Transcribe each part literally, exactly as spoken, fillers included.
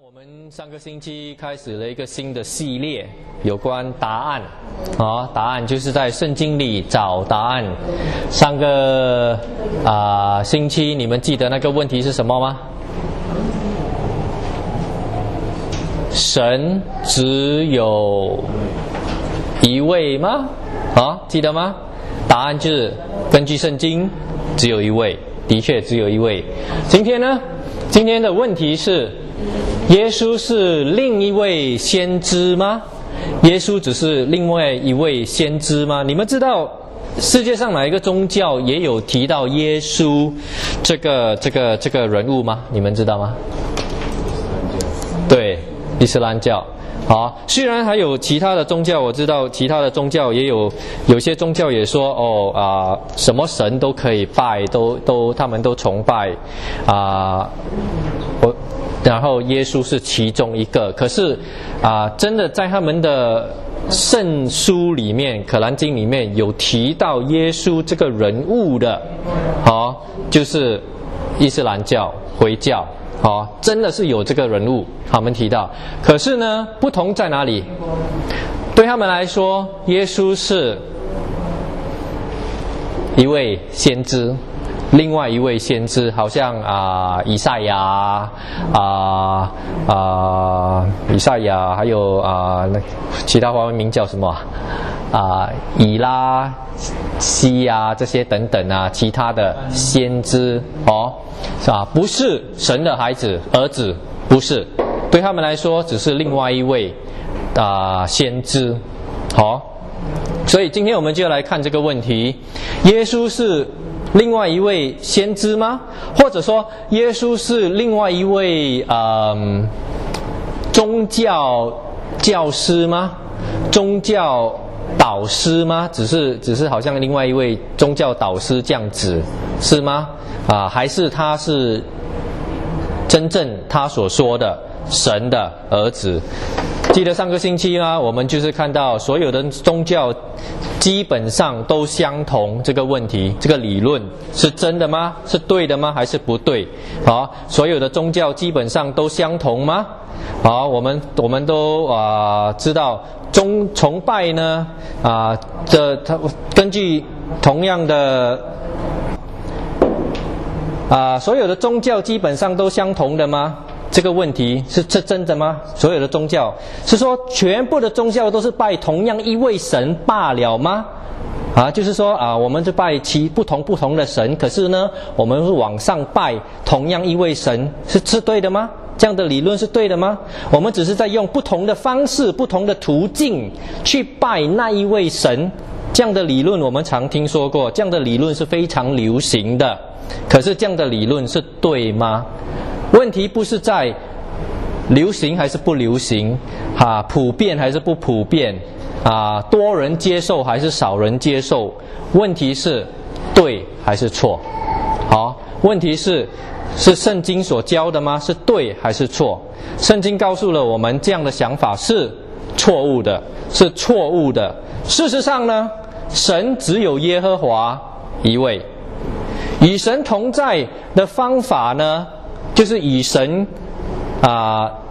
我们上个星期开始了一个新的系列，有关答案啊，答案就是在圣经里找答案。上个啊、呃、星期你们记得那个问题是什么吗？神只有一位吗？啊，记得吗？答案就是根据圣经只有一位，的确只有一位。今天呢，今天的问题是，耶稣是另一位先知吗？耶稣只是另外一位先知吗？你们知道世界上哪一个宗教也有提到耶稣这个这个这个人物吗？你们知道吗？对，伊斯兰教。好，虽然还有其他的宗教，我知道其他的宗教也有，有些宗教也说哦啊、呃，什么神都可以拜，都都他们都崇拜啊、呃，我然后耶稣是其中一个。可是啊、呃，真的在他们的圣书里面，可兰经里面有提到耶稣这个人物的，好、哦，就是伊斯兰教、回教。好、哦，真的是有这个人物，他们提到。可是呢，不同在哪里？对他们来说，耶稣是一位先知，另外一位先知，好像啊、呃，以赛亚啊啊、呃呃，以赛亚，还有啊、呃，其他华文名叫什么啊、呃？以拉西啊，这些等等啊，其他的先知哦。是吧？不是神的孩子、儿子，不是。对他们来说，只是另外一位啊、呃、先知。好、哦，所以今天我们就要来看这个问题：耶稣是另外一位先知吗？或者说，耶稣是另外一位嗯、呃、宗教教师吗？宗教导师吗？只是只是好像另外一位宗教导师这样子，是吗？啊，还是他是真正他所说的神的儿子？记得上个星期呢，我们就是看到所有的宗教基本上都相同这个问题，这个理论是真的吗？是对的吗？还是不对？好，所有的宗教基本上都相同吗？好，我们我们都啊、呃、知道宗崇拜呢啊这它根据同样的。啊、呃，所有的宗教基本上都相同的吗？这个问题是是真的吗？所有的宗教是说全部的宗教都是拜同样一位神罢了吗？啊，就是说啊，我们就拜其不同不同的神，可是呢，我们是往上拜同样一位神，是是对的吗？这样的理论是对的吗？我们只是在用不同的方式、不同的途径去拜那一位神，这样的理论我们常听说过，这样的理论是非常流行的。可是这样的理论是对吗？问题不是在流行还是不流行，啊，普遍还是不普遍，啊，多人接受还是少人接受？问题是对还是错？好，问题是是圣经所教的吗？是对还是错？圣经告诉了我们，这样的想法是错误的，是错误的。事实上呢，神只有耶和华一位。与神同在的方法呢，就是与神啊、呃、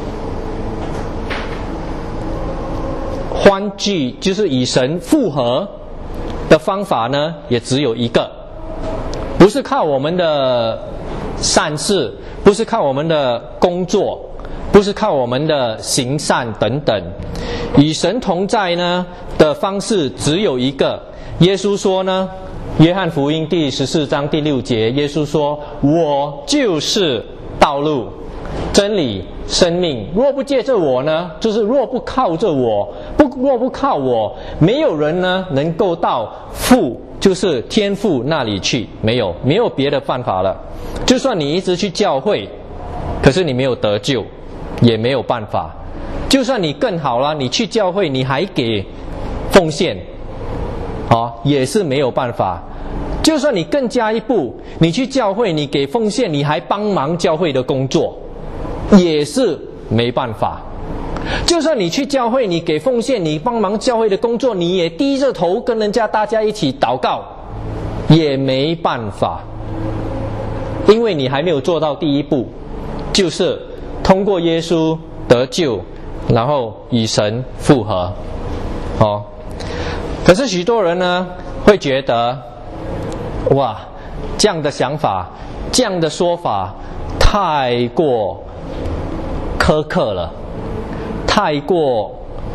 欢聚，就是与神复合的方法呢，也只有一个，不是靠我们的善事，不是靠我们的工作，不是靠我们的行善等等。与神同在呢的方式只有一个。耶稣说呢，约翰福音第十四章第六节，耶稣说：“我就是道路、真理、生命。若不借着我呢，就是若不靠着我，不若不靠我，没有人呢能够到父，就是天父那里去。没有，没有别的办法了。就算你一直去教会，可是你没有得救，也没有办法。就算你更好了，你去教会，你还给奉献。”哦，也是没有办法。就算你更加一步，你去教会，你给奉献，你还帮忙教会的工作，也是没办法。就算你去教会，你给奉献，你帮忙教会的工作，你也低着头跟人家大家一起祷告，也没办法，因为你还没有做到第一步，就是通过耶稣得救，然后与神复合。哦，可是许多人呢会觉得，哇，这样的想法，这样的说法太过苛刻了，太过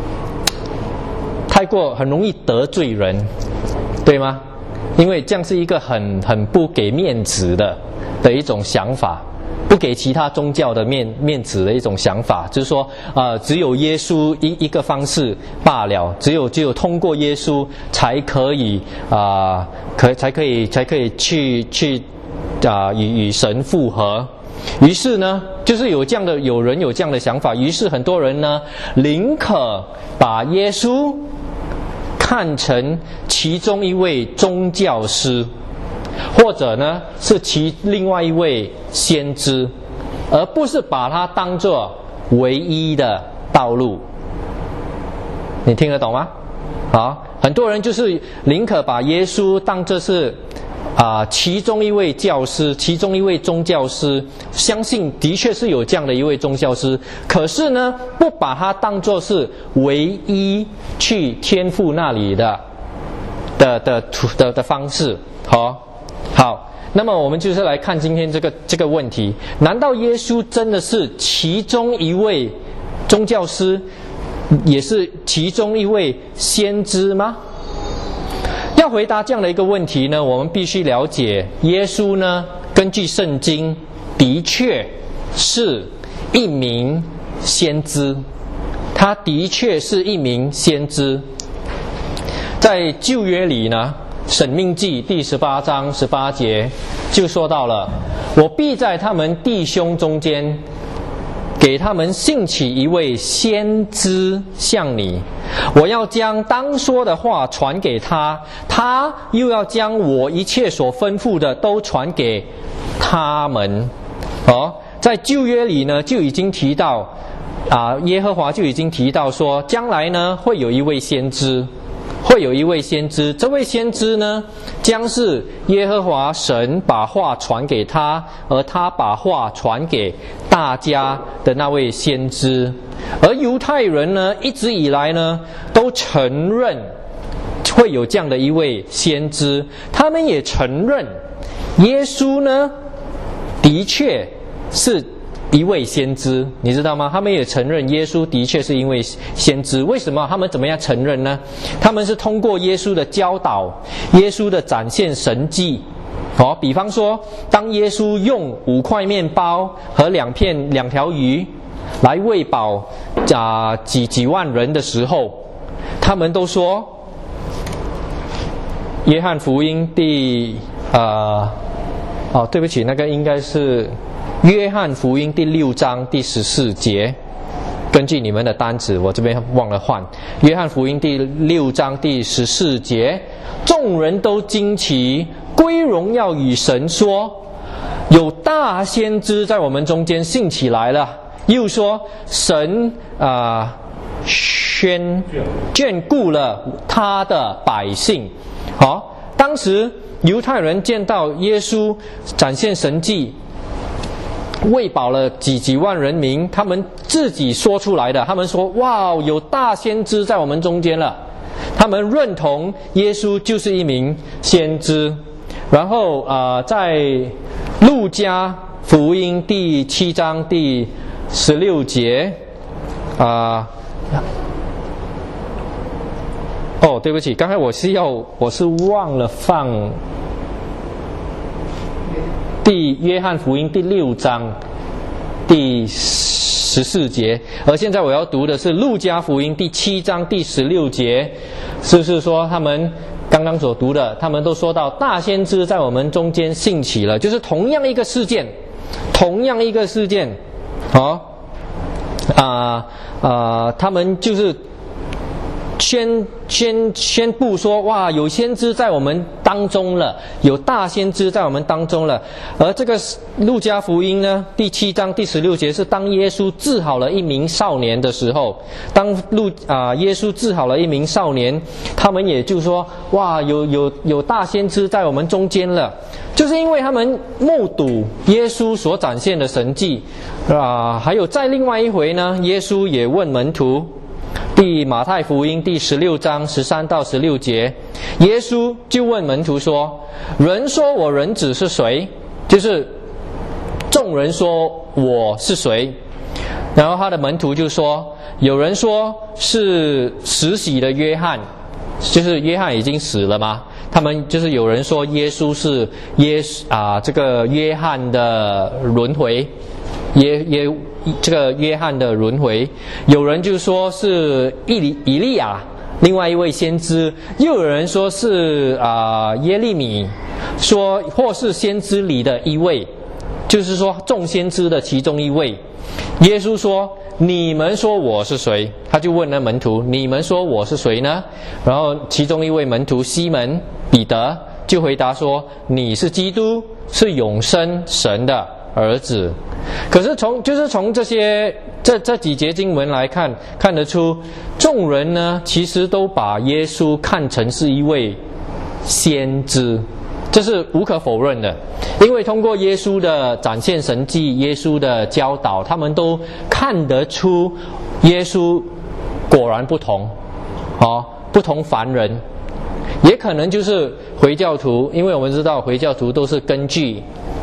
太过很容易得罪人，对吗？因为这样是一个很很不给面子的的一种想法，不给其他宗教的面面子的一种想法，就是说，呃，只有耶稣一一个方式罢了，只有只有通过耶稣才可以啊、呃，可才可以才可以去去啊、呃、与与神复合。于是呢，就是有这样的有人有这样的想法，于是很多人呢，宁可把耶稣看成其中一位宗教师，或者呢是其另外一位先知，而不是把它当作唯一的道路。你听得懂吗？好，很多人就是宁可把耶稣当作是啊、呃，其中一位教师，其中一位宗教师，相信的确是有这样的一位宗教师，可是呢，不把它当作是唯一去天父那里的的的的的方式。好，好，那么我们就是来看今天这个这个问题：难道耶稣真的是其中一位宗教师，也是其中一位先知吗？要回答这样的一个问题呢，我们必须了解耶稣呢，根据圣经的确是一名先知，他的确是一名先知。在旧约里呢，申命记第十八章十八节就说到了：我必在他们弟兄中间给他们兴起一位先知像你，我要将当说的话传给他，他又要将我一切所吩咐的都传给他们。哦，在旧约里呢，就已经提到啊，耶和华就已经提到说，将来呢会有一位先知，会有一位先知，这位先知呢，将是耶和华神把话传给他，而他把话传给大家的那位先知。而犹太人呢，一直以来呢，都承认会有这样的一位先知，他们也承认耶稣呢，的确是一位先知，你知道吗？他们也承认耶稣的确是一位先知。为什么他们怎么样承认呢？他们是通过耶稣的教导，耶稣的展现神迹。哦，比方说，当耶稣用五块面包和两片两条鱼来喂饱啊、呃、几几万人的时候，他们都说，约翰福音第呃哦对不起，那个应该是约翰福音第六章第十四节，根据你们的单子，我这边忘了换。约翰福音第六章第十四节，众人都惊奇，归荣耀与神，说有大先知在我们中间兴起来了。又说神啊、呃、宣眷顾了他的百姓。好、哦，当时犹太人见到耶稣展现神迹，喂饱了几几万人民，他们自己说出来的，他们说哇，有大先知在我们中间了，他们认同耶稣就是一名先知。然后啊、呃，在路加福音第七章第十六节啊、呃，哦，对不起，刚才我是要我是忘了放第约翰福音第六章第十四节，而现在我要读的是路加福音第七章第十六节，是不是说他们刚刚所读的，他们都说到大先知在我们中间兴起了，就是同样一个事件，同样一个事件，好、哦，啊、呃、啊、呃，他们就是宣宣宣布说，哇，有先知在我们当中了，有大先知在我们当中了。而这个路加福音呢，第七章第十六节是当耶稣治好了一名少年的时候，当路啊、呃、耶稣治好了一名少年，他们也就说，哇，有有有大先知在我们中间了，就是因为他们目睹耶稣所展现的神迹啊、呃。还有在另外一回呢，耶稣也问门徒。第马太福音第十六章十三到十六节，耶稣就问门徒说：“人说我人子是谁？”就是众人说我是谁？然后他的门徒就说：“有人说是洗洗的约翰，就是约翰已经死了嘛。他们就是有人说耶稣是耶啊、呃、这个约翰的轮回。”耶耶，这个约翰的轮回，有人就说是以利以利亚，另外一位先知，又有人说是啊、呃、耶利米，说或是先知里的一位，就是说众先知的其中一位。耶稣说：“你们说我是谁？”他就问了门徒：“你们说我是谁呢？”然后其中一位门徒西门彼得就回答说：“你是基督，是永生神的儿子。”可是从就是从这些这这几节经文来看，看得出众人呢其实都把耶稣看成是一位先知，这是无可否认的。因为通过耶稣的展现神迹，耶稣的教导，他们都看得出耶稣果然不同，哦，不同凡人。也可能就是回教徒，因为我们知道回教徒都是根据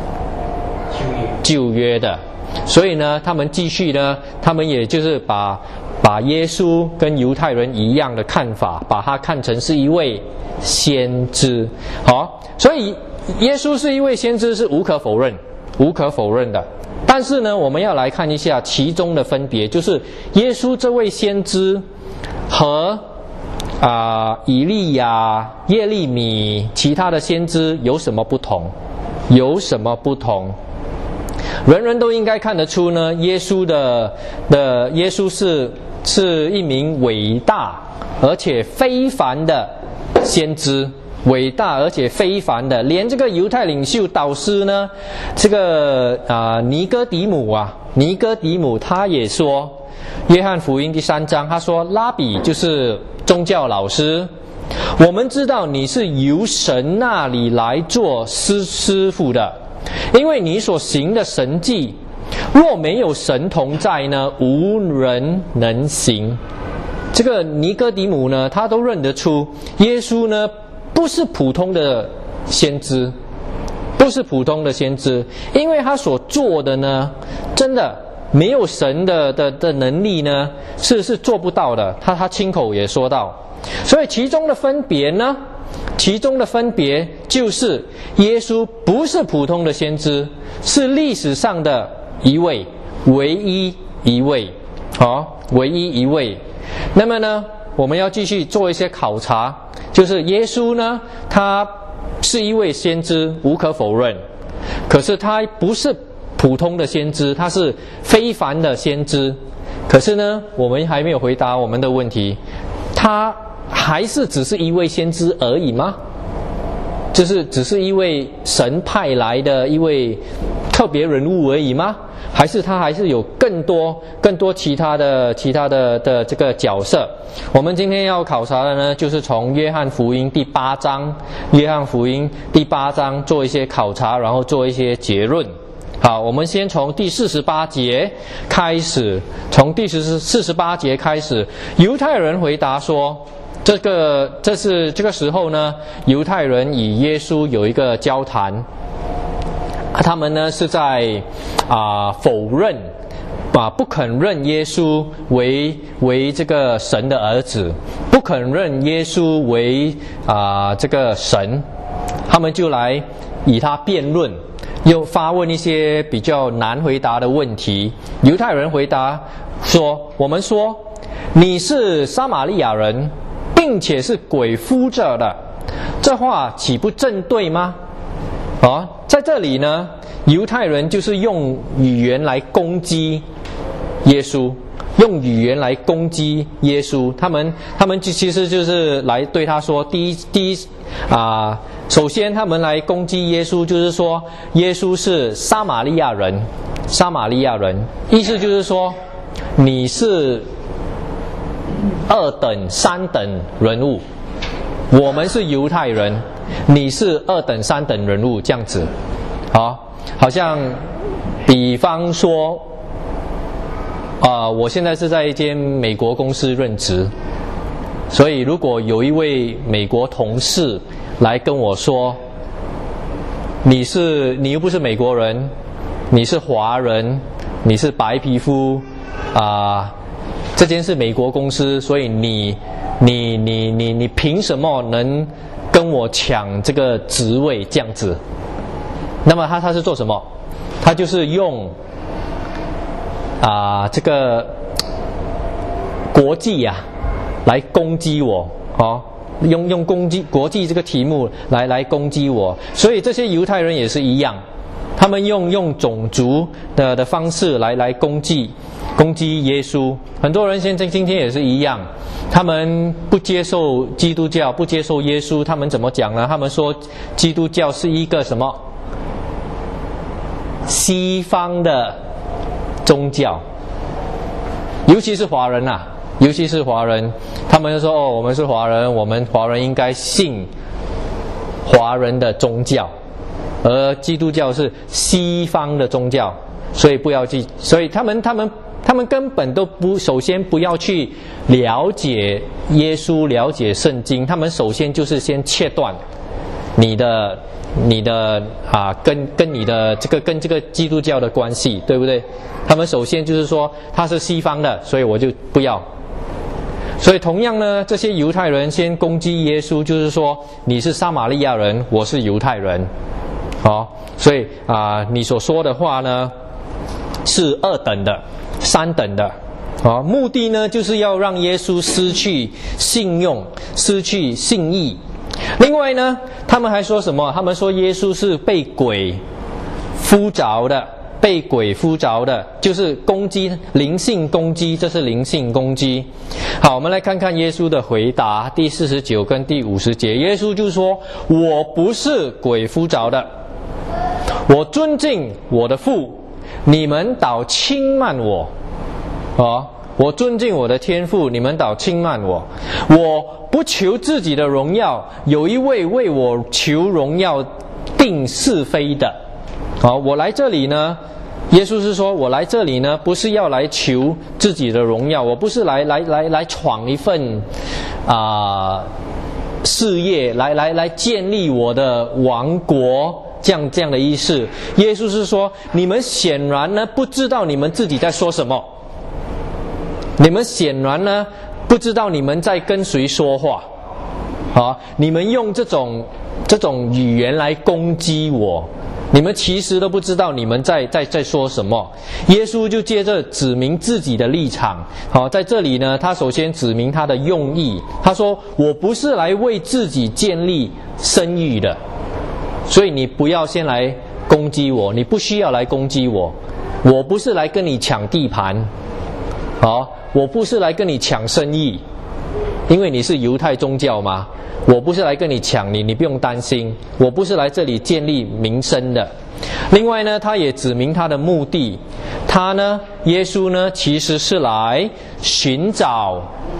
旧约的，所以呢，他们继续呢，他们也就是把把耶稣跟犹太人一样的看法，把他看成是一位先知。好，所以耶稣是一位先知是无可否认，无可否认的。但是呢，我们要来看一下其中的分别，就是耶稣这位先知和啊、呃、以利亚、耶利米其他的先知有什么不同？有什么不同？人人都应该看得出呢，耶稣的的耶稣是是一名伟大而且非凡的先知，伟大而且非凡的，连这个犹太领袖导师呢，这个啊、呃、尼哥底母啊，尼哥底母他也说，约翰福音第三章他说，拉比就是宗教老师，我们知道你是由神那里来做师师傅的。因为你所行的神迹，若没有神同在呢，无人能行。这个尼哥底母呢，他都认得出耶稣呢不是普通的先知，不是普通的先知，因为他所做的呢，真的没有神的的的能力呢，是是做不到的。他他亲口也说到，所以其中的分别呢？其中的分别就是耶稣不是普通的先知，是历史上的一位，唯一一位，好、哦，唯一一位。那么呢，我们要继续做一些考察，就是耶稣呢，他是一位先知，无可否认，可是他不是普通的先知，他是非凡的先知。可是呢，我们还没有回答我们的问题，他还是只是一位先知而已吗？就是只是一位神派来的一位特别人物而已吗？还是他还是有更多更多其他的其他的的这个角色？我们今天要考察的呢，就是从约翰福音第八章，约翰福音第八章做一些考察，然后做一些结论。好，我们先从第四十八节开始，从第四十八节开始，犹太人回答说。这个这是这个时候呢，犹太人与耶稣有一个交谈，他们呢是在啊、呃、否认啊不肯认耶稣为为这个神的儿子，不肯认耶稣为啊、呃、这个神，他们就来与他辩论，又发问一些比较难回答的问题。犹太人回答说：“我们说你是撒玛利亚人。”并且是鬼附着的，这话岂不正对吗？啊，在这里呢，犹太人就是用语言来攻击耶稣，用语言来攻击耶稣。他们他们其实就是来对他说，第一第一啊、呃，首先他们来攻击耶稣，就是说耶稣是撒玛利亚人，撒玛利亚人，意思就是说你是二等三等人物，我们是犹太人，你是二等三等人物，这样子，好，好像比方说啊、呃，我现在是在一间美国公司任职，所以如果有一位美国同事来跟我说，你是你又不是美国人，你是华人，你是白皮肤啊、呃，这间是美国公司，所以你你你你你凭什么能跟我抢这个职位这样子？那么他他是做什么？他就是用啊、呃、这个国际呀、啊、来攻击我哦，用用攻击国际这个题目来来攻击我。所以这些犹太人也是一样，他们用用种族的的方式来来攻击攻击耶稣。很多人现在今天也是一样，他们不接受基督教，不接受耶稣，他们怎么讲呢？他们说基督教是一个什么西方的宗教，尤其是华人啊，尤其是华人，他们就说哦，我们是华人，我们华人应该信华人的宗教，而基督教是西方的宗教，所以不要去，所以他们他们他们根本都不，首先不要去了解耶稣，了解圣经，他们首先就是先切断你的你的啊，跟跟你的这个跟这个基督教的关系，对不对？他们首先就是说他是西方的，所以我就不要。所以同样呢，这些犹太人先攻击耶稣，就是说你是撒玛利亚人，我是犹太人，好、哦，所以啊，你所说的话呢是二等的、三等的，啊、哦，目的呢就是要让耶稣失去信用，失去信义。另外呢，他们还说什么？他们说耶稣是被鬼附着的，被鬼附着的，就是攻击，灵性攻击，这是灵性攻击。好，我们来看看耶稣的回答，第四十九跟第五十节，耶稣就说：“我不是鬼附着的，我尊敬我的父，你们倒轻慢我。”哦，我尊敬我的天父，你们倒轻慢我。我不求自己的荣耀，有一位为我求荣耀、定是非的。好，我来这里呢，耶稣是说，我来这里呢，不是要来求自己的荣耀，我不是来来来来闯一份啊、呃、事业，来来来建立我的王国。这样这样的意思。耶稣是说，你们显然呢不知道你们自己在说什么。你们显然呢不知道你们在跟谁说话，啊，你们用这种这种语言来攻击我，你们其实都不知道你们在在在说什么。耶稣就接着指明自己的立场，好，在这里呢，他首先指明他的用意，他说：“我不是来为自己建立声誉的，所以你不要先来攻击我，你不需要来攻击我，我不是来跟你抢地盘。”好，我不是来跟你抢生意，因为你是犹太宗教嘛，我不是来跟你抢你，你不用担心，我不是来这里建立名声的。另外呢，他也指明他的目的，他呢，耶稣呢，其实是来寻找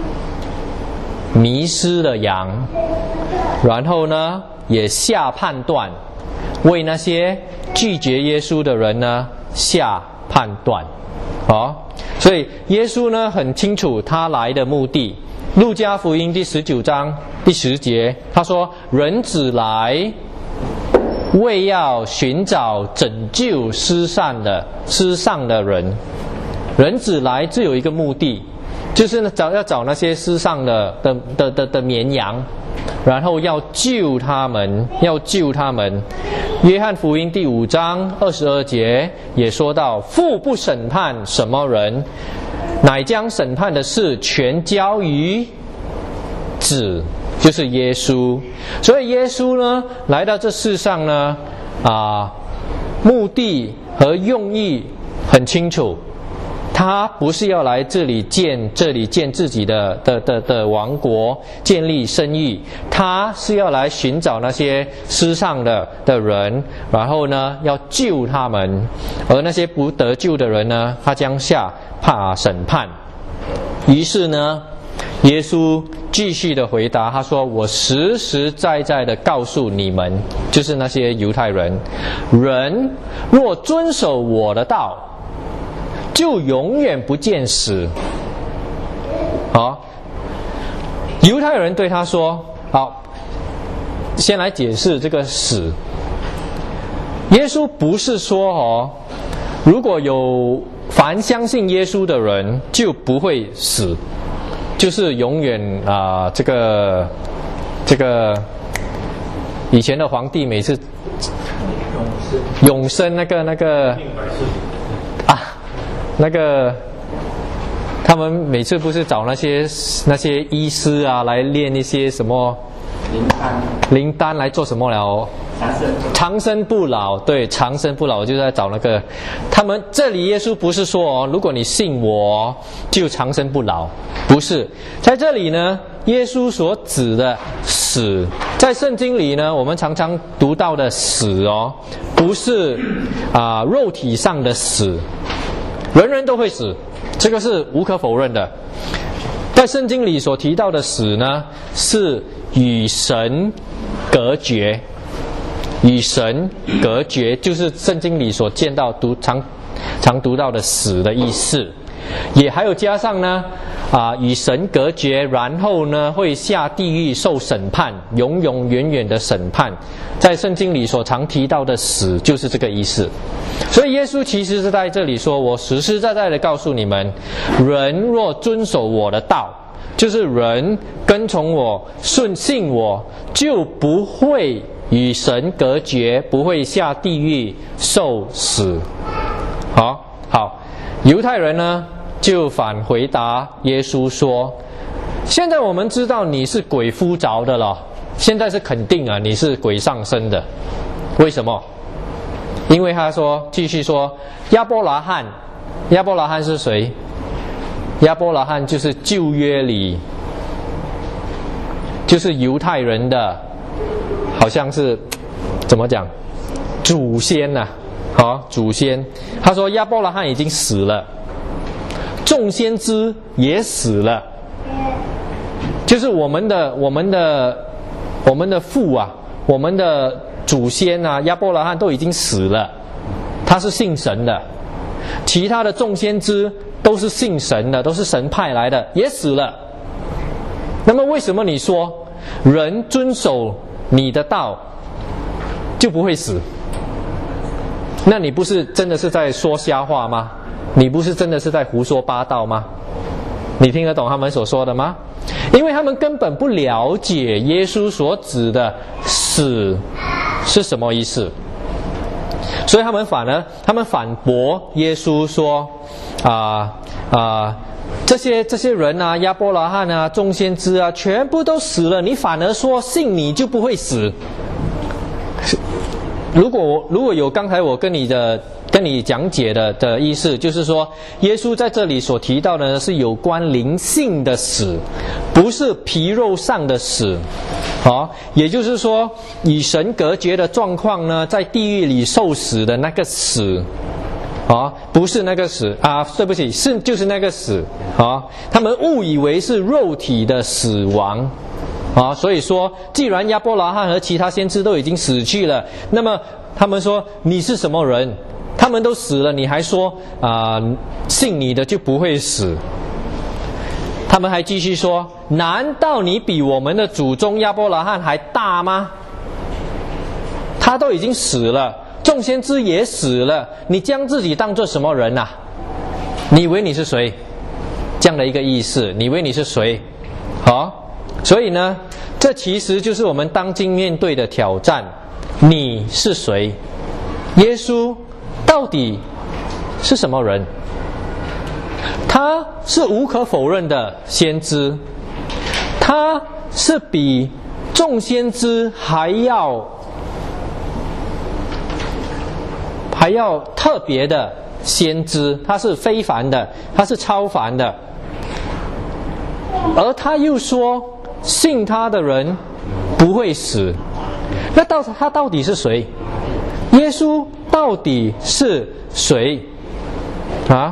迷失的羊，然后呢，也下判断，为那些拒绝耶稣的人呢下判断。好，所以耶稣呢很清楚他来的目的。路加福音第十九章第十节，他说：“人子来，为要寻找拯救失散的失丧的人。人子来只有一个目的，就是呢找要找那些失丧的的的的的绵羊，然后要救他们，要救他们。”约翰福音第五章二十二节也说到：“父不审判什么人，乃将审判的事全交于子，就是耶稣。”所以耶稣呢来到这世上呢，啊，目的和用意很清楚，他他不是要来这里建这里建自己的的的的王国，建立生意，他是要来寻找那些失丧的的人，然后呢要救他们，而那些不得救的人呢，他将下怕审判。于是呢，耶稣继续的回答，他说：“我实实在在的告诉你们，就是那些犹太人，人若遵守我的道，就永远不见死。”好，犹太人对他说：“好，先来解释这个死。耶稣不是说哦，如果有凡相信耶稣的人就不会死。”就是永远啊、呃，这个这个以前的皇帝每次永生那个那个啊，那个他们每次不是找那些那些医师啊来练一些什么灵丹，灵丹来做什么了？长生不老，对，长生不老就在找那个。他们这里耶稣不是说哦，如果你信我就长生不老，不是。在这里呢，耶稣所指的死，在圣经里呢，我们常常读到的死哦，不是啊、呃、肉体上的死，人人都会死，这个是无可否认的。在圣经里所提到的死呢，是与神隔绝。与神隔绝，就是圣经里所见到读常常读到的死的意思，也还有加上呢啊，与神隔绝，然后呢会下地狱受审判，永永远远的审判。在圣经里所常提到的死，就是这个意思。所以耶稣其实是在这里说：“我实实在在的告诉你们，人若遵守我的道，就是人跟从我、顺信我，就不会与神隔绝，不会下地狱受死。”好，好，犹太人呢就反回答耶稣说：“现在我们知道你是鬼附着的了，现在是肯定啊，你是鬼上身的。为什么？因为他说，继续说，亚伯拉罕，亚伯拉罕是谁？亚伯拉罕就是旧约里，就是犹太人的。”好像是怎么讲，祖先呐、啊，好、哦，祖先。他说亚伯拉罕已经死了，众先知也死了，就是我们的我们的我们的父啊，我们的祖先啊，亚伯拉罕都已经死了，他是信神的。其他的众先知都是信神的，都是神派来的，也死了。那么为什么你说人遵守你的道就不会死？那你不是真的是在说瞎话吗？你不是真的是在胡说八道吗？你听得懂他们所说的吗？因为他们根本不了解耶稣所指的死是什么意思，所以他们反而他们反驳耶稣说啊啊、呃呃、这些这些人啊，亚伯拉罕啊，众先知啊，全部都死了，你反而说信你就不会死。如果如果有刚才我跟你的跟你讲解的的意思，就是说耶稣在这里所提到的是有关灵性的死，不是皮肉上的死。好，也就是说与神隔绝的状况呢，在地狱里受死的那个死。啊，不是那个死啊，对不起，是就是那个死啊。他们误以为是肉体的死亡啊，所以说，既然亚伯拉罕和其他先知都已经死去了，那么他们说你是什么人？他们都死了，你还说啊、呃，信你的就不会死？他们还继续说，难道你比我们的祖宗亚伯拉罕还大吗？他都已经死了。众先知也死了，你将自己当作什么人啊？你以为你是谁？这样的一个意思，你以为你是谁？好，所以呢，这其实就是我们当今面对的挑战。你是谁？耶稣到底是什么人？他是无可否认的先知，他是比众先知还要还要特别的先知，他是非凡的，他是超凡的。而他又说，信他的人不会死。那到他到底是谁？耶稣到底是谁？啊？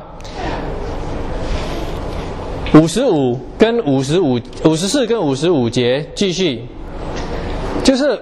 五十五跟五十五、五十四跟五十五节继续，就是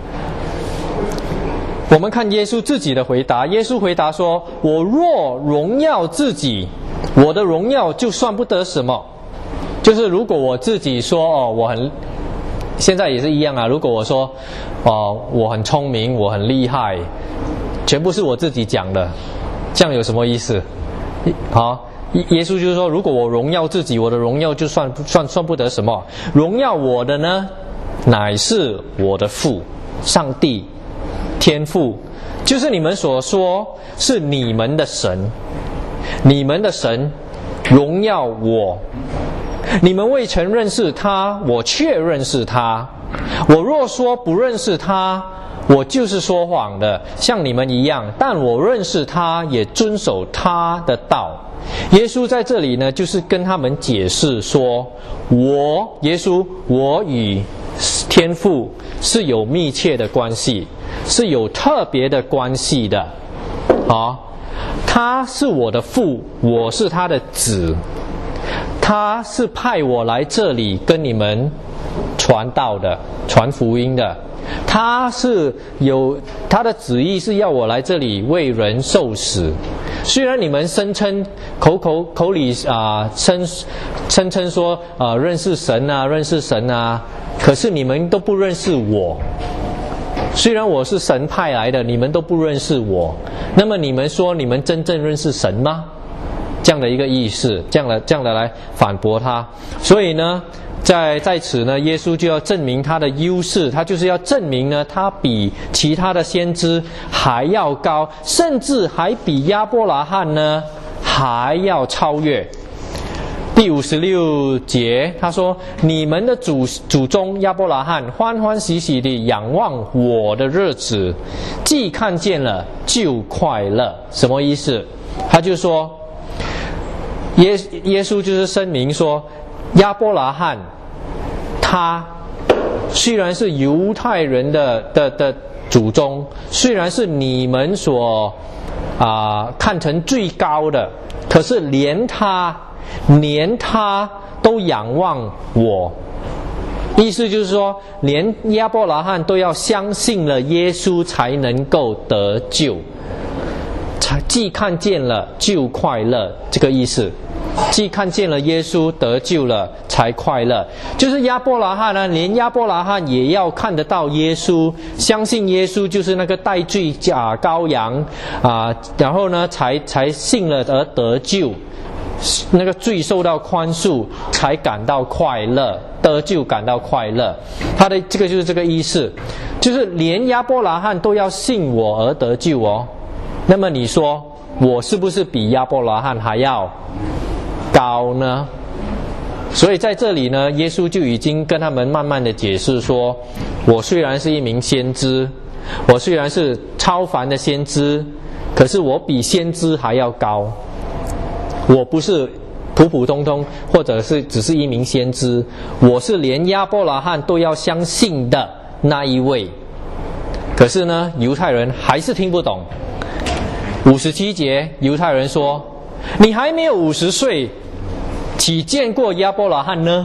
我们看耶稣自己的回答。耶稣回答说：“我若荣耀自己，我的荣耀就算不得什么。”就是如果我自己说哦，我很，现在也是一样啊。如果我说哦，我很聪明，我很厉害，全部是我自己讲的，这样有什么意思？好。耶稣就是说，如果我荣耀自己，我的荣耀就算算算不得什么。荣耀我的呢，乃是我的父，上帝，天父，就是你们所说是你们的神，你们的神荣耀我。你们未曾认识他，我却认识他。我若说不认识他，我就是说谎的，像你们一样。但我认识他，也遵守他的道。耶稣在这里呢，就是跟他们解释说，我耶稣，我与天父是有密切的关系，是有特别的关系的。啊，他是我的父，我是他的子，他是派我来这里跟你们传道的，传福音的。他是有他的旨意是要我来这里为人受死。虽然你们声称口口口里啊、呃、称声称说啊、呃、认识神啊认识神啊，可是你们都不认识我。虽然我是神派来的，你们都不认识我。那么你们说你们真正认识神吗？这样的一个意思，这样的这样的来反驳他。所以呢，在在此呢，耶稣就要证明他的优势，他就是要证明呢，他比其他的先知还要高，甚至还比亚伯拉罕呢还要超越。第五十六节，他说：“你们的祖祖宗亚伯拉罕欢欢喜喜地仰望我的日子，既看见了就快乐。”什么意思？他就说，耶耶稣就是声明说，亚伯拉罕他虽然是犹太人的的的祖宗，虽然是你们所啊、呃、看成最高的，可是连他连他都仰望我。意思就是说，连亚伯拉罕都要相信了耶稣才能够得救，才既看见了就快乐，这个意思。既看见了耶稣得救了才快乐，就是亚伯拉罕呢，连亚伯拉罕也要看得到耶稣，相信耶稣就是那个代罪假羔羊啊、呃，然后呢才才信了而得救，那个罪受到宽恕才感到快乐，得救感到快乐。他的这个就是这个意思，就是连亚伯拉罕都要信我而得救哦。那么你说我是不是比亚伯拉罕还要高呢？所以在这里呢，耶稣就已经跟他们慢慢的解释说，我虽然是一名先知，我虽然是超凡的先知，可是我比先知还要高。我不是普普通通或者是只是一名先知，我是连亚伯拉罕都要相信的那一位。可是呢，犹太人还是听不懂。五十七节，犹太人说，你还没有五十岁，岂见过亚伯拉罕呢？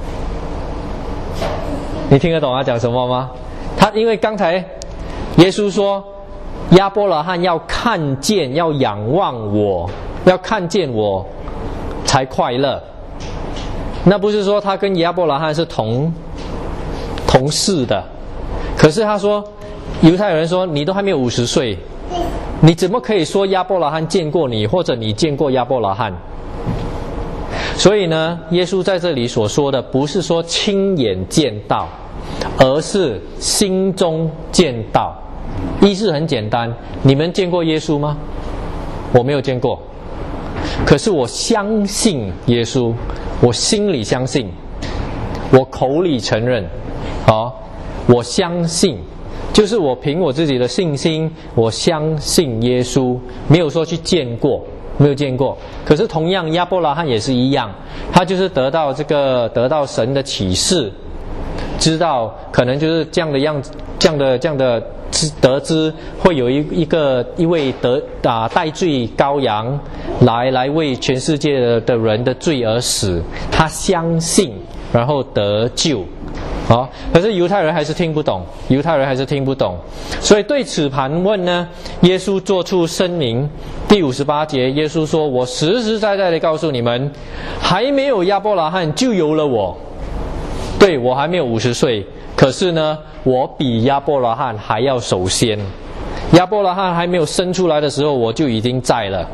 你听得懂他讲什么吗？他因为刚才耶稣说亚伯拉罕要看见，要仰望我，要看见我才快乐。那不是说他跟亚伯拉罕是同同事的，可是他说，犹太人说你都还没有五十岁，你怎么可以说亚伯拉罕见过你，或者你见过亚伯拉罕？所以呢，耶稣在这里所说的不是说亲眼见到，而是心中见到。意思很简单，你们见过耶稣吗？我没有见过，可是我相信耶稣，我心里相信，我口里承认，好，我相信，就是我凭我自己的信心，我相信耶稣，没有说去见过， 没有见过。可是同样亚伯拉罕也是一样，他就是得到这个得到神的启示，知道可能就是这样的样子，这样的这样的得知会有一一个一位得啊代罪羔羊来来为全世界的的人的罪而死，他相信，然后得救。好、哦，可是犹太人还是听不懂，犹太人还是听不懂，所以对此盘问呢，耶稣做出声明。第五十八节，耶稣说：“我实实在在的告诉你们，还没有亚伯拉罕就有了我。对，我还没有五十岁，可是呢，我比亚伯拉罕还要首先。亚伯拉罕还没有生出来的时候，我就已经在了。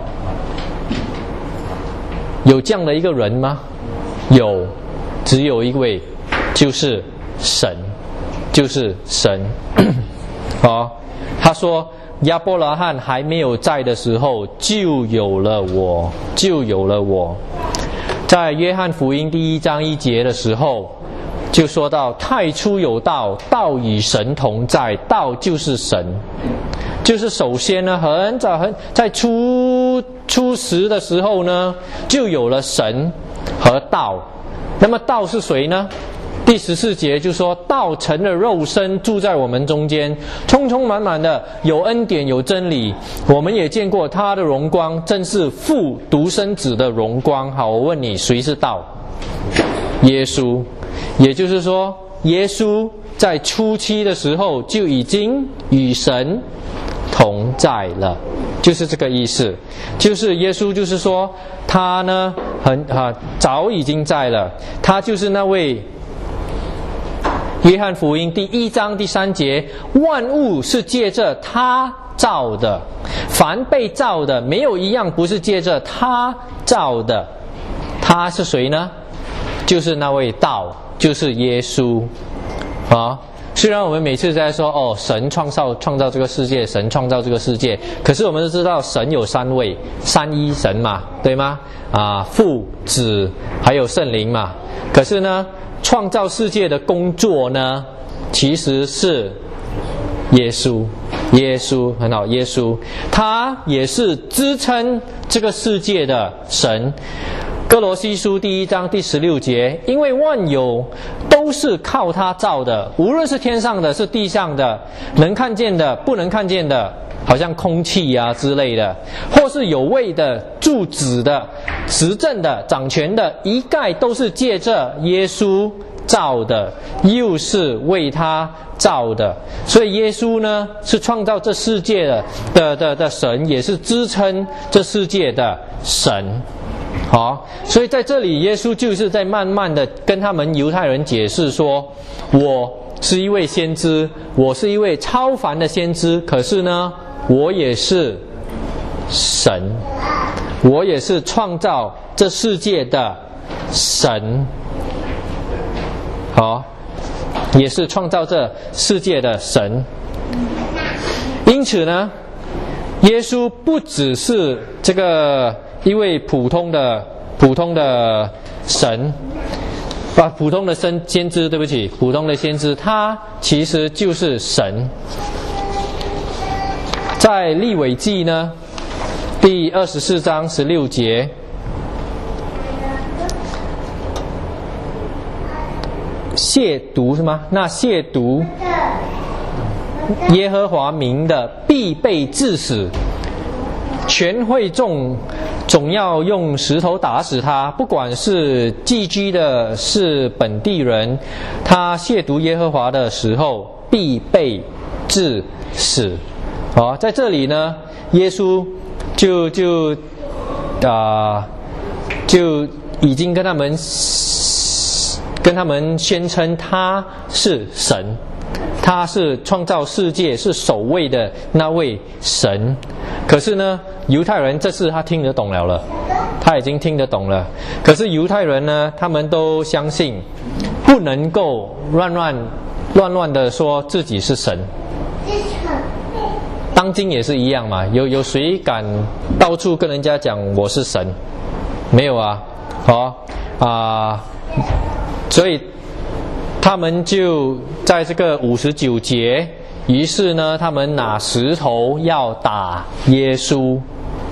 有这样的一个人吗？有，只有一位，就是神，就是神。好，他说亚伯拉罕还没有在的时候，就有了我，就有了我。在约翰福音第一章一节的时候，就说到太初有道，道与神同在，道就是神，就是首先呢，很早很在初初时的时候呢，就有了神和道。那么道是谁呢？第十四节就说道成了肉身，住在我们中间，充充满满的有恩典有真理。我们也见过他的荣光，正是父独生子的荣光。好，我问你，谁是道？耶稣。也就是说，耶稣在初期的时候就已经与神同在了，就是这个意思。就是耶稣就是说他呢很啊早已经在了，他就是那位约翰福音第一章第三节，万物是借着他造的，凡被造的没有一样不是借着他造的。他是谁呢？就是那位道，就是耶稣啊。虽然我们每次在说哦，神创造创造这个世界，神创造这个世界，可是我们都知道神有三位，三一神嘛，对吗？啊，父、子还有圣灵嘛。可是呢，创造世界的工作呢，其实是耶稣。耶稣很好，耶稣他也是支撑这个世界的神。哥罗西书第一章第十六节，因为万有都是靠他造的，无论是天上的，是地上的，能看见的，不能看见的，好像空气啊之类的，或是有位的、住址的、执政的、掌权的，一概都是借着耶稣造的，又是为他造的。所以耶稣呢，是创造这世界的的的的神，也是支撑这世界的神。好，所以在这里耶稣就是在慢慢的跟他们犹太人解释说，我是一位先知，我是一位超凡的先知，可是呢，我也是神，我也是创造这世界的神。好，也是创造这世界的神。因此呢，耶稣不只是这个一位普通的普通的神，啊，普通的先先知，对不起，普通的先知，他其实就是神。在利未记呢，第二十四章十六节，亵渎是吗？那亵渎耶和华名的，必被治死。全会众总要用石头打死他，不管是寄居的，是本地人，他亵渎耶和华的时候，必被治死。好，在这里呢，耶稣就就啊、呃、就已经跟他们跟他们宣称他是神，他是创造世界，是首位的那位神。可是呢，犹太人这次他听得懂了了，他已经听得懂了。可是犹太人呢，他们都相信不能够乱乱乱乱的说自己是神。当今也是一样嘛，有有谁敢到处跟人家讲我是神？没有啊，好啊，所以他们就在这个五十九节。于是呢，他们拿石头要打耶稣，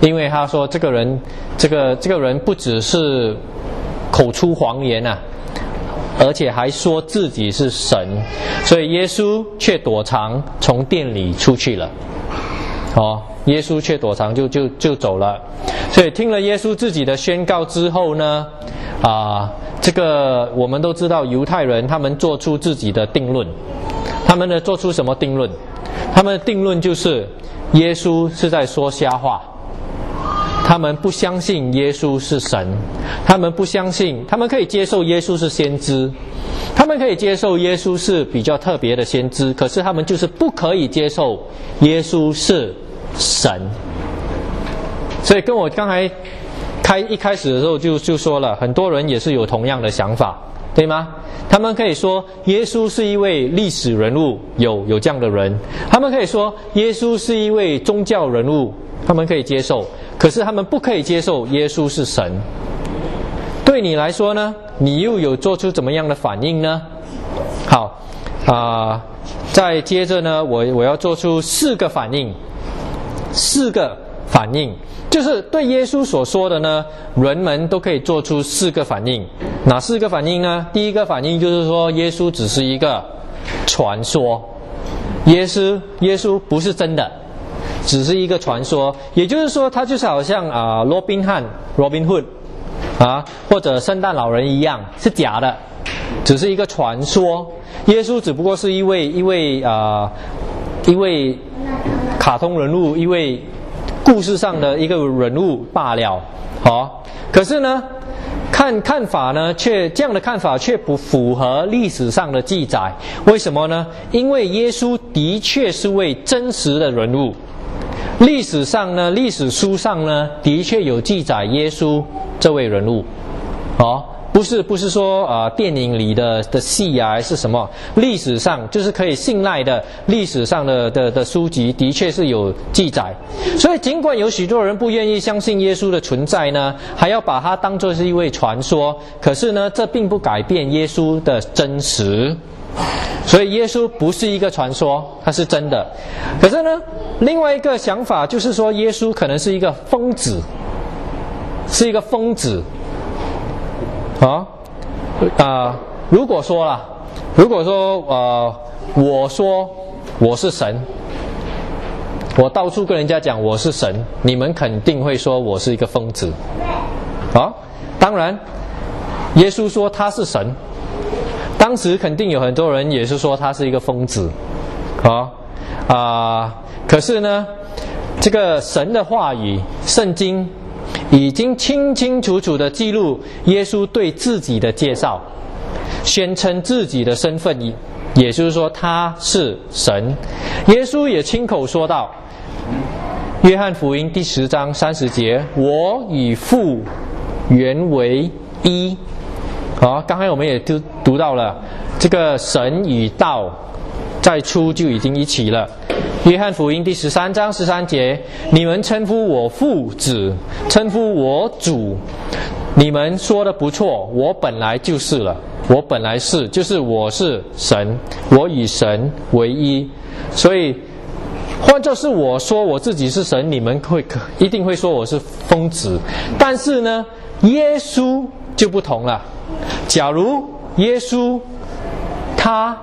因为他说这个人，这个这个人不只是口出谎言啊，而且还说自己是神，所以耶稣却躲藏，从店里出去了。哦，耶稣却躲藏就就就走了。所以听了耶稣自己的宣告之后呢，啊、呃，这个我们都知道犹太人他们做出自己的定论，他们呢做出什么定论？他们的定论就是耶稣是在说瞎话。他们不相信耶稣是神，他们不相信，他们可以接受耶稣是先知，他们可以接受耶稣是比较特别的先知，可是他们就是不可以接受耶稣是神。所以跟我刚才开一开始的时候就就说了，很多人也是有同样的想法，对吗？他们可以说耶稣是一位历史人物，有有这样的人；他们可以说耶稣是一位宗教人物，他们可以接受。可是他们不可以接受耶稣是神。对你来说呢，你又有做出怎么样的反应呢？好啊、呃，再接着呢，我我要做出四个反应，四个反应，就是对耶稣所说的呢，人们都可以做出四个反应。哪四个反应呢？第一个反应就是说，耶稣只是一个传说，耶稣耶稣不是真的。只是一个传说，也就是说，他就是好像啊、呃、罗宾汉 （Robin Hood） 啊，或者圣诞老人一样，是假的，只是一个传说。耶稣只不过是一位一位啊、呃、一位卡通人物，一位故事上的一个人物罢了。好、哦，可是呢，看看法呢，却这样的看法却不符合历史上的记载。为什么呢？因为耶稣的确是位真实的人物。历史上呢，历史书上呢，的确有记载耶稣这位人物，哦，不是不是说啊、呃、电影里的的戏啊，还是什么？历史上就是可以信赖的历史上的的的书籍，的确是有记载。所以尽管有许多人不愿意相信耶稣的存在呢，还要把它当作是一位传说，可是呢，这并不改变耶稣的真实。所以耶稣不是一个传说，他是真的。可是呢，另外一个想法就是说，耶稣可能是一个疯子，是一个疯子。啊啊、呃，如果说啦，如果说呃，我说我是神，我到处跟人家讲我是神，你们肯定会说我是一个疯子。啊，当然，耶稣说他是神。当时肯定有很多人也是说他是一个疯子，啊啊、呃！可是呢，这个神的话语，圣经已经清清楚楚的记录耶稣对自己的介绍，宣称自己的身份，也就是说他是神。耶稣也亲口说道，约翰福音第十章三十节：“我与父原为一。”好，刚才我们也读读到了这个神与道在初就已经一起了。约翰福音第十三章十三节：你们称呼我父子，称呼我主，你们说的不错，我本来就是了，我本来是，就是我是神，我与神为一。所以换作是我说我自己是神，你们会一定会说我是疯子。但是呢，耶稣就不同了。假如耶稣他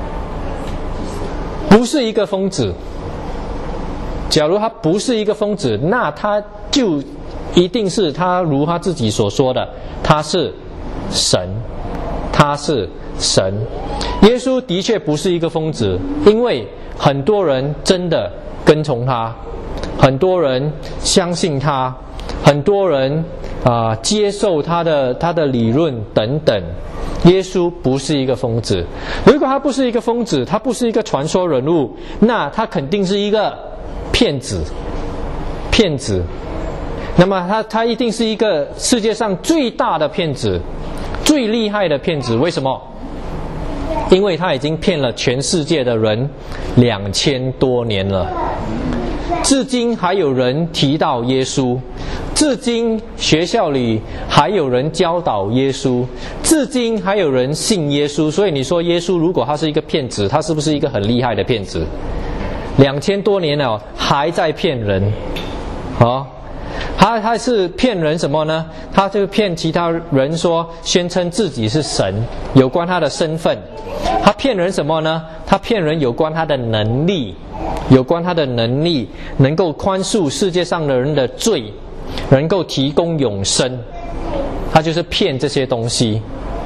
不是一个疯子，假如他不是一个疯子，那他就一定是他如他自己所说的，他是神，他是神。耶稣的确不是一个疯子，因为很多人真的跟从他，很多人相信他，很多人啊、呃，接受他的他的理论等等。耶稣不是一个疯子。如果他不是一个疯子，他不是一个传说人物，那他肯定是一个骗子。骗子。那么他他一定是一个世界上最大的骗子，最厉害的骗子。为什么？因为他已经骗了全世界的人两千多年了。至今还有人提到耶稣，至今学校里还有人教导耶稣，至今还有人信耶稣。所以你说耶稣如果他是一个骗子，他是不是一个很厉害的骗子？两千多年了还在骗人，好、哦。 他他是骗人什么呢？他就骗其他人说，宣称自己是神，有关他的身份。他骗人什么呢？他骗人有关他的能力，有关他的能力能够宽恕世界上的人的罪，能够提供永生。他就是骗这些东西。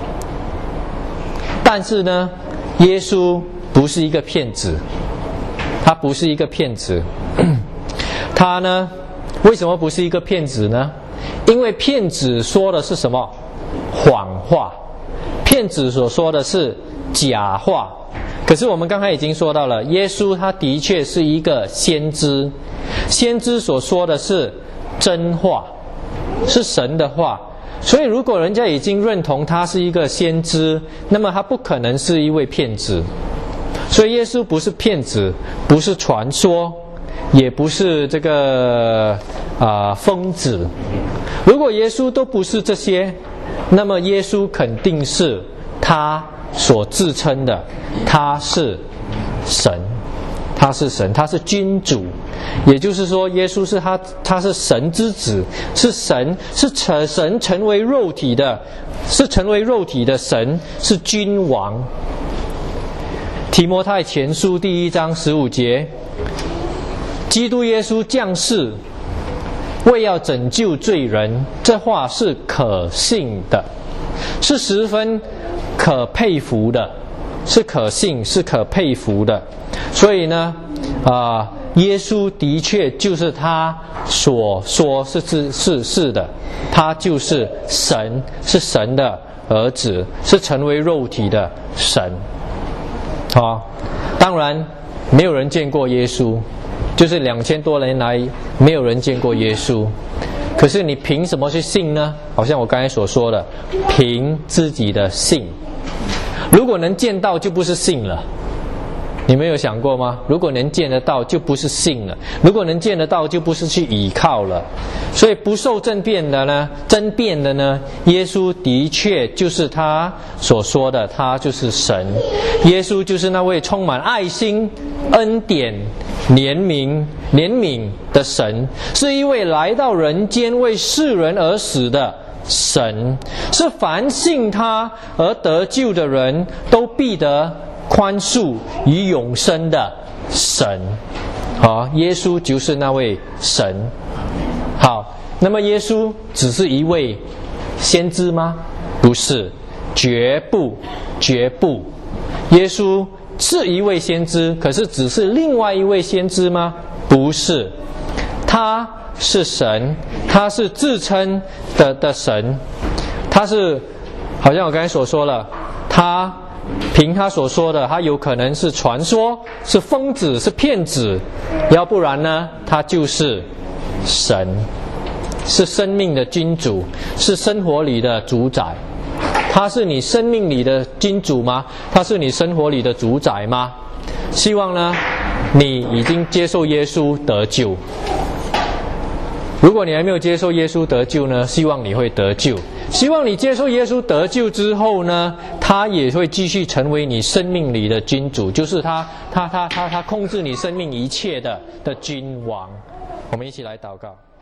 但是呢，耶稣不是一个骗子，他不是一个骗子。他呢，为什么不是一个骗子呢？因为骗子说的是什么？谎话。骗子所说的是假话。可是我们刚才已经说到了，耶稣他的确是一个先知，先知所说的是真话，是神的话。所以如果人家已经认同他是一个先知，那么他不可能是一位骗子。所以耶稣不是骗子，不是传说，也不是这个啊、呃、疯子。如果耶稣都不是这些，那么耶稣肯定是他所自称的，他是神，他是神，他是君主。也就是说，耶稣是他，他是神之子，是神，是成神成为肉体的，是成为肉体的神，是君王。提摩太前书第一章十五节，基督耶稣降世，为要拯救罪人，这话是可信的，是十分可佩服的，是可信，是可佩服的。所以呢，啊、呃。耶稣的确就是他所说是是是是的，他就是神，是神的儿子，是成为肉体的神。好、哦，当然没有人见过耶稣，就是两千多年来没有人见过耶稣。可是你凭什么去信呢？好像我刚才所说的，凭自己的信。如果能见到，就不是信了。你们有想过吗？如果能见得到，就不是信了；如果能见得到，就不是去倚靠了。所以不受争辩的呢，争辩的呢，耶稣的确就是他所说的，他就是神。耶稣就是那位充满爱心、恩典、怜悯、怜悯的神，是一位来到人间为世人而死的神，是凡信他而得救的人都必得宽恕与永生的神。好，耶稣就是那位神。好，那么耶稣只是一位先知吗？不是，绝不，绝不。耶稣是一位先知，可是只是另外一位先知吗？不是，他是神，他是自称的的神，他是，好像我刚才所说了，他凭他所说的，他有可能是传说，是疯子，是骗子，要不然呢，他就是神，是生命的君主，是生活里的主宰。他是你生命里的君主吗？他是你生活里的主宰吗？希望呢，你已经接受耶稣得救。如果你还没有接受耶稣得救呢，希望你会得救。希望你接受耶稣得救之后呢，他也会继续成为你生命里的君主，就是他他他他他控制你生命一切的的君王。我们一起来祷告。